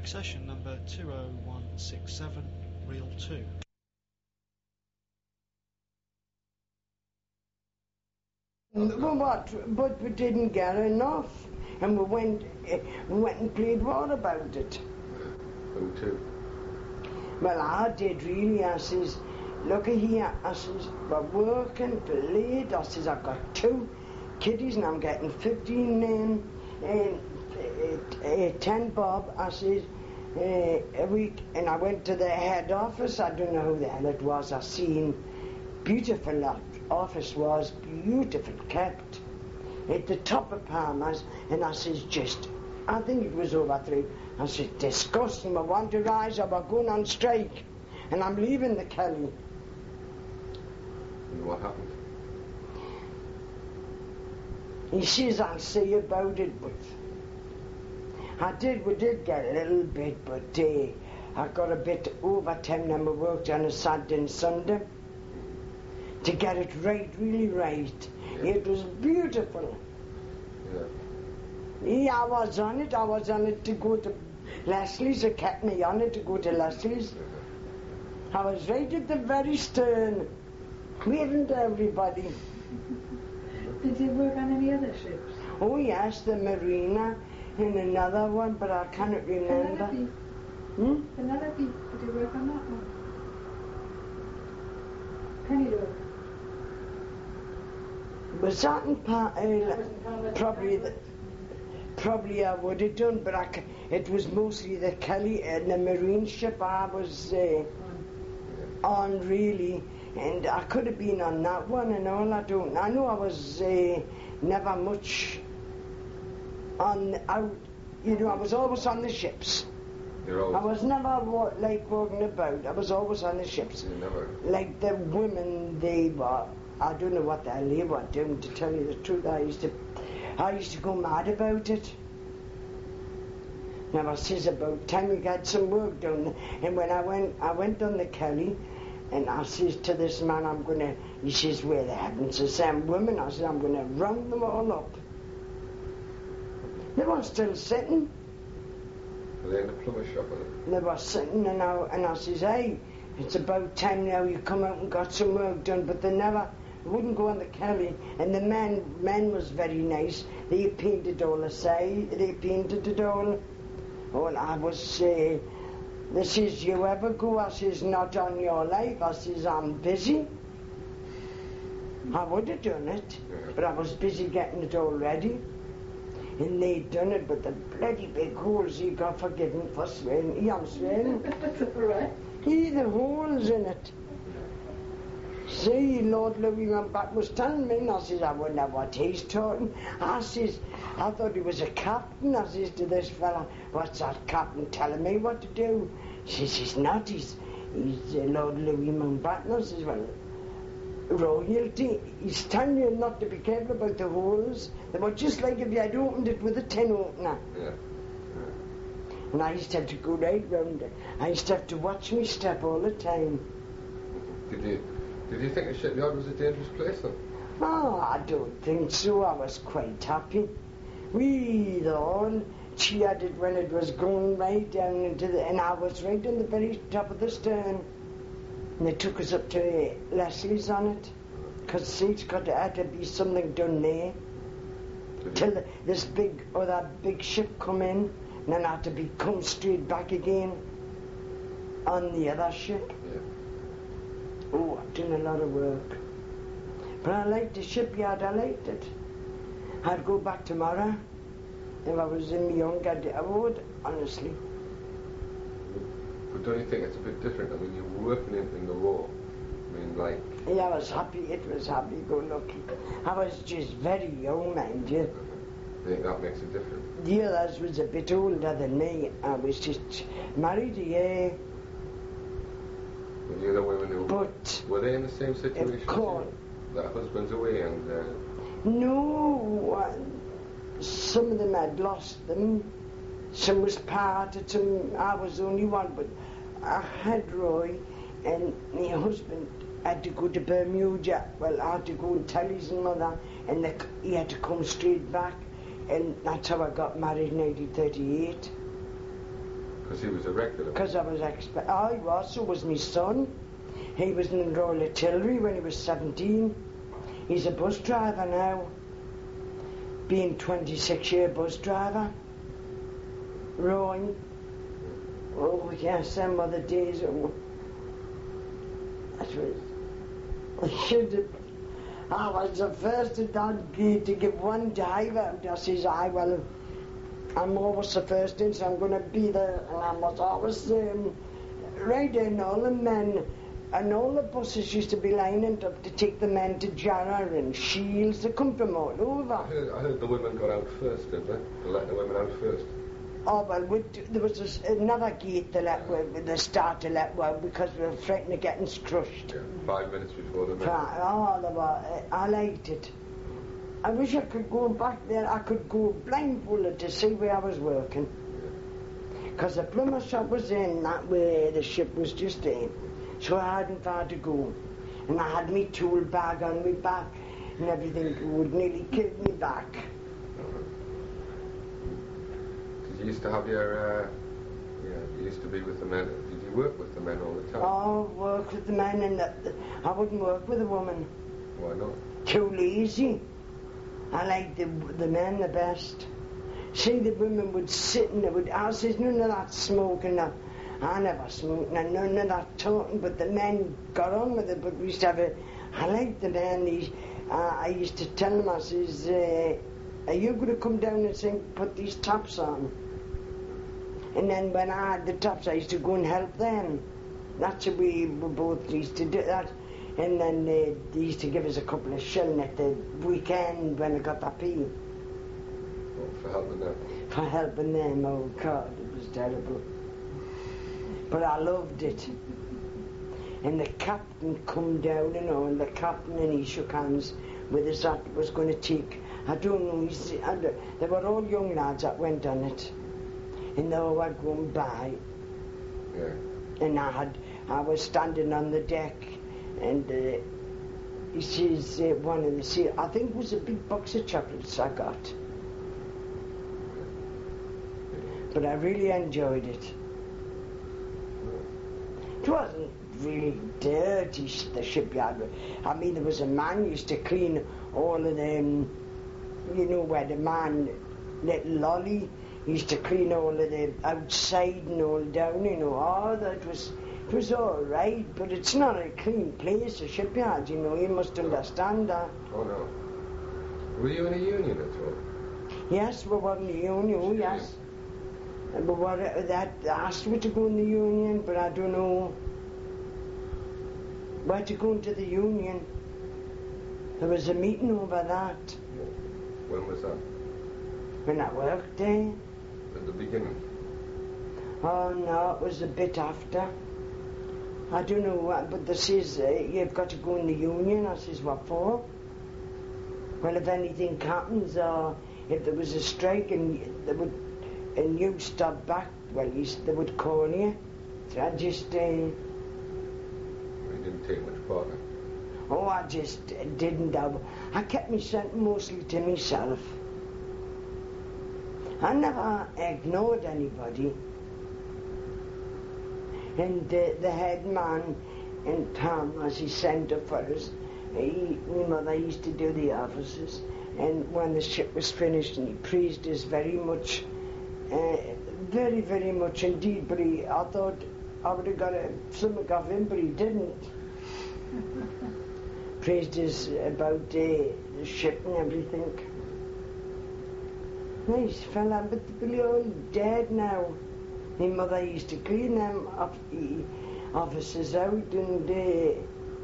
accession number 20167, reel 2. But we didn't get enough, and we went and played war about it. Who to? Well, I did really. I says, look here, I says, we're working late. I says, I've got 2 kiddies and I'm getting 15 10 bob, I says, a week. And I went to the head office. I don't know who the hell it was. I seen beautiful that office was, beautiful kept, at the top of Palmer's. And I says, I think it was over 3. I said, disgusting, I want to rise up, we're going on strike. And I'm leaving the Kelly. And what happened? He says, I'll see about it, but we did get a little bit, but I got a bit overtime and we worked on a Saturday and Sunday to get it right, really right. Yeah. It was beautiful. Yeah, I was on it to go to Leslie's. It kept me on it to go to Leslie's. I was right at the very stern, waving to everybody. Did you work on any other ships? Oh yes, the Marina and another one, but I cannot remember. Penelope, did you work on that one? Pennyloaf. Was that in probably I would have done, but it was mostly the Kelly and the marine ship I was on really, and I could have been on that one and all. I know I was never much out. I was always on the ships. I was never walking about. I was always on the ships. Like the women, they were. I don't know what the hell they were doing, to tell you the truth. I used to go mad about it. Now I says, about time we got some work done. And when I went on the Kelly, and I says to this man, he says, where the heavens are some women? I said, I'm going to round them all up. They were still sitting. Were they in the plumber shop? They were sitting, and I says, hey, it's about time now you come out and got some work done. But they wouldn't go on the Kelly. And the men was very nice. They painted all the side. They painted it all. Oh, and I was they says, you ever go? I says, not on your life. I says, I'm busy. I would have done it, but I was busy getting it all ready. And they'd done it, but the bloody big holes, he got forgiven for swearing. I'm swearing. That's all right. The holes in it. See, Lord Louis Mountbatten was telling me, and I says, I wonder what he's talking. I says, I thought he was a captain. I says to this fella, what's that captain telling me what to do? She says, he's not. He's Lord Louis Mountbatten. I says, well, royalty. He's telling you not to be careful about the holes. They were just like if you had opened it with a tin opener. Yeah. And I used to have to go right round it. I used to have to watch me step all the time. Did you think the shipyard was a dangerous place then? Oh, I don't think so. I was quite happy. We all cheered it when it was going right down into and I was right on the very top of the stern. And they took us up to Leslie's on it, because had to be something done there. Till this big ship come in, and then had to come straight back again on the other ship. Yeah. Oh, I've done a lot of work. But I liked the shipyard, I liked it. I'd go back tomorrow. If I was in my younger day, I would, honestly. But don't you think it's a bit different? I mean, you were working in the war. I mean, like... Yeah, I was happy. It was happy-go-lucky. I was just very young, mind you. I think that makes it different. The others was a bit older than me. I was just married a year. And the other women who... But... Were they in the same situation? Of course. Their husbands away and... No. Some of them had lost them. Some was parted, some I was the only one, but I had Roy, and my husband had to go to Bermuda. Well, I had to go and tell his mother, and he had to come straight back, and that's how I got married in 1938. Because he was a regular. Because I was I was, so was my son. He was in the Royal Artillery when he was 17. He's a bus driver now. Being 26-year bus driver. Rowing. Oh yes, them were the days. I should have. I was the first in that gate to give one dive out. I says, well, I'm always the first in, so I'm going to be there. And I was always right in, all the men, and all the buses used to be lining up to take the men to Jarrah and Shields. They come from all over. I heard the women got out first, didn't they? They let the women out first. Oh, well, there was another gate they started to let well because we were frightened of getting crushed. Yeah, 5 minutes before the men. I liked it. I wish I could go back there. I could go blindfolded to see where I was working. Because the plumber shop was in that way, the ship was just in. So I hadn't far to go. And I had me tool bag on my back and everything would nearly kill me back. You used to have your, you used to be with the men. Did you work with the men all the time? Oh, work with the men, and I wouldn't work with a woman. Why not? Too lazy. I liked the men the best. See, the women would sit and they would, I says, none of that smoking. I never smoked, and none of that talking, but the men got on with it, but we used to have I liked the men. I used to tell them, I says, are you going to come down and sing, put these tops on? And then when I had the tops, I used to go and help them. That's the way we both used to do that. And then they used to give us a couple of shillings at the weekend when I got the pay. Oh, for helping them? For helping them, oh God, it was terrible. But I loved it. And the captain come down, and the captain, and he shook hands with us that was going to take, I don't know, they were all young lads that went on it. And they were going by. Yeah. And I was standing on the deck, and he says, one of the, I think it was a big box of chocolates I got. But I really enjoyed it. It wasn't really dirty, the shipyard. I mean, there was a man used to clean all of them, where the man, little Lolly, used to clean all of the outside and all down, Oh, that it was all right, but it's not a clean place, a shipyard, you must understand that. Oh, no. Were you in a union at all? Yes, we were in the union, oh, yes. And we were, that asked me to go in the union, but I don't know where to go into the union. There was a meeting over that. When was that? When I worked there. At the beginning? Oh no, it was a bit after. I don't know what, but they says you've got to go in the union. I says, what for? Well, if anything happens, or if there was a strike and you stop back, well, they would call you. So I just... You didn't take much part in it? Oh, I just didn't. I kept myself mostly to myself. I never ignored anybody. And the head man in town, as he sent up for us, my mother used to do the offices. And when the ship was finished, and he praised us very much, very, very much indeed. But I thought I would have got something off him, but he didn't. Praised us about the ship and everything. Nice fella, but they're all dead now. My mother used to clean them offices out, and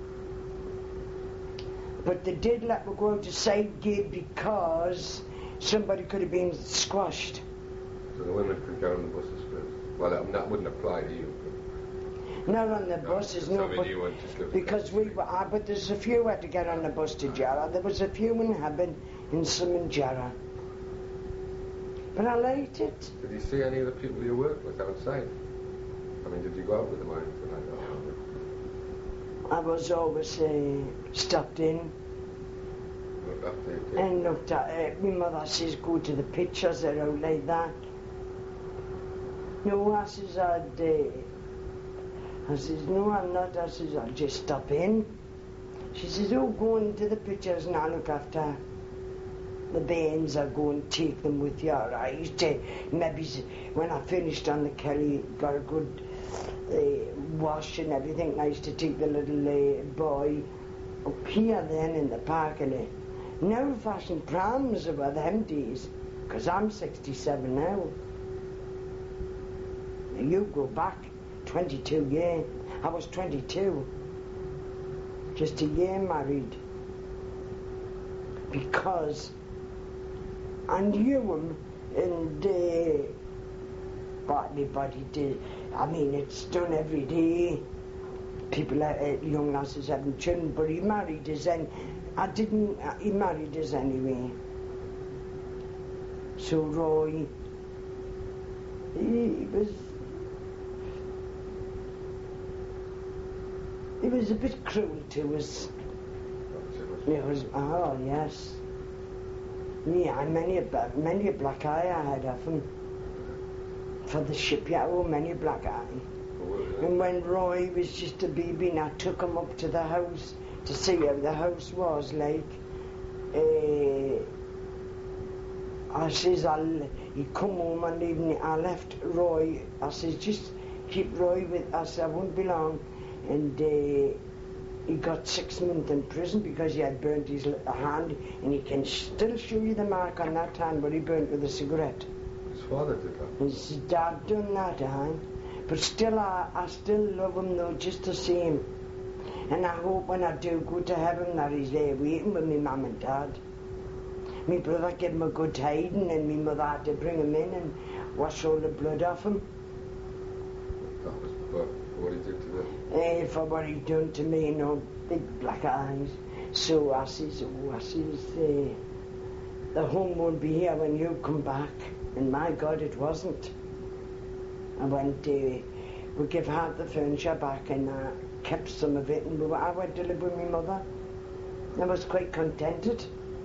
but they did let me go out the side gate because somebody could have been squashed. So the women could get on the buses first? Well, that wouldn't apply to you. Not on the buses, no, but because we were, but there's a few had to get on the bus to Jarrah. There was a few in Hebben and some in Jarrah. But I liked it. Did you see any of the people you worked with outside? I mean, did you go out with them or anything like that? I was always stopped in. Looked after your kids? And looked at my mother says, go to the pictures, they're out like that. No, I says, I says, no, I'm not. I says, I'll just stop in. She says, oh, go into the pictures and I'll look after the bairns. I'll go and take them with you. Or I used to, maybe when I finished on the Kelly, got a good wash and everything, I used to take the little boy up here then in the park and now fashion prams about them days, because I'm 67 now. You go back 22 years. I was 22. Just a year married. Because I knew him and but anybody did. I mean, it's done every day. People, young lasses having children, but he married us and he married us anyway. So Roy, he was a bit cruel to us. It was, oh yes. Yeah, many a black eye I had of him. For the shipyard, oh, many a black eye. And when Roy was just a baby, and I took him up to the house to see how the house was like. I says, he come home one evening, I left Roy. I says, just keep Roy with us, I won't be long. And he got 6 months in prison because he had burnt his hand, and he can still show you the mark on that hand where he burnt with a cigarette. His father did that? His dad done that, but still I still love him though, just the same. And I hope when I do go to heaven that he's there waiting with me mum and dad. My brother gave him a good hiding, and my mother had to bring him in and wash all the blood off him. That was for what he did to them? For what he done to me, big black eyes. So I says, the home won't be here when you come back. And my God, it wasn't. I went, we gave half the furniture back and I kept some of it, and I went to live with my mother. I was quite contented.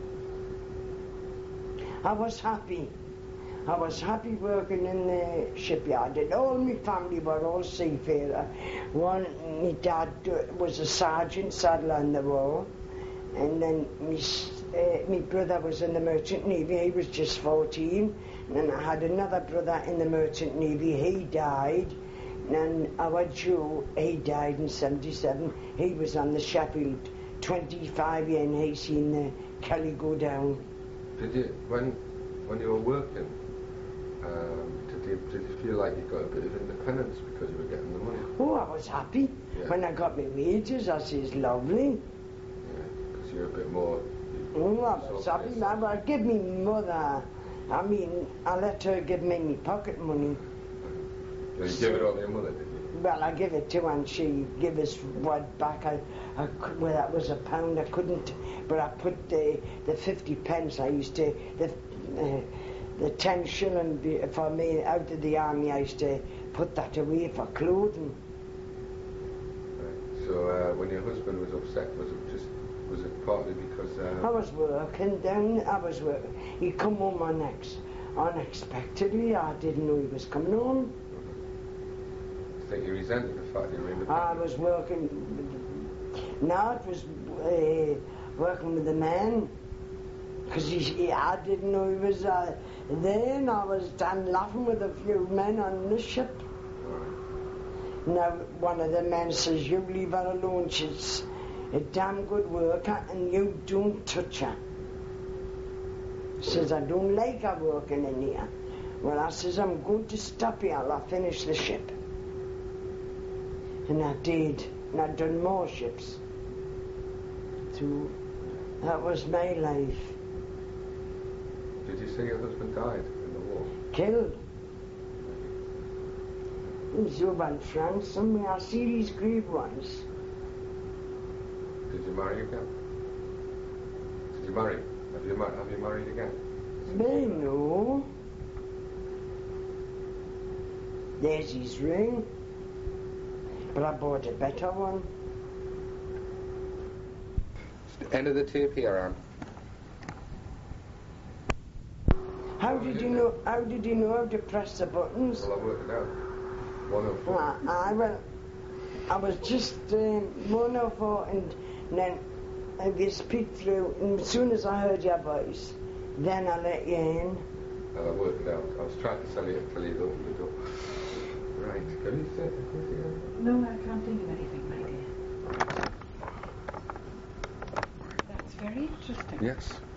I was happy. I was happy working in the shipyard, and all my family were all seafarer. My dad was a sergeant, saddler on the wall, and then my brother was in the Merchant Navy. He was just 14, and then I had another brother in the Merchant Navy. He died, and our Joe, he died in 77. He was on the Sheffield, 25 years, and he seen the Kelly go down. Did you, when you were working, did you feel like you got a bit of independence because you were getting the money? Oh, I was happy. Yeah. When I got my wages, I says, lovely. Yeah, because you're a bit more... Oh, I was happy. I give me mother, I let her give me my pocket money. So you give it all to your mother, did you? Well, I give it to her and she give us what back. Well, that was £1. I couldn't, but I put the 50 pence. I used to, the 10 shilling for me out of the army, I used to put that away for clothing. Right. So when your husband was upset, was it partly because... I was working then, He come home unexpectedly. I didn't know he was coming home. I think you resented the fact that you were independent. I was working, now it was working with the man, because I didn't know he was there, and I was done laughing with a few men on the ship. Right. Now one of the men says, you leave her alone, she's a damn good worker and you don't touch her. Says, I don't like her working in here. Well, I says, I'm going to stop here, I'll finish the ship. And I did, and I'd done more ships. So that was my life. Did you say your husband died in the war? Killed. He's over in France somewhere. I see his grave once. Did you marry again? Did you marry? Have you married again? Well, no. There's his ring. But I bought a better one. End of the tape here, Anne. How did you know? How did you know how to press the buttons? Well, I worked it out. 104. I was just 104, and then you speak through. And as soon as I heard your voice, then I let you in. And I worked it out. I was trying to sell it until you'd opened the door. Right. Can you say anything? No, I can't think of anything, my dear. That's very interesting. Yes.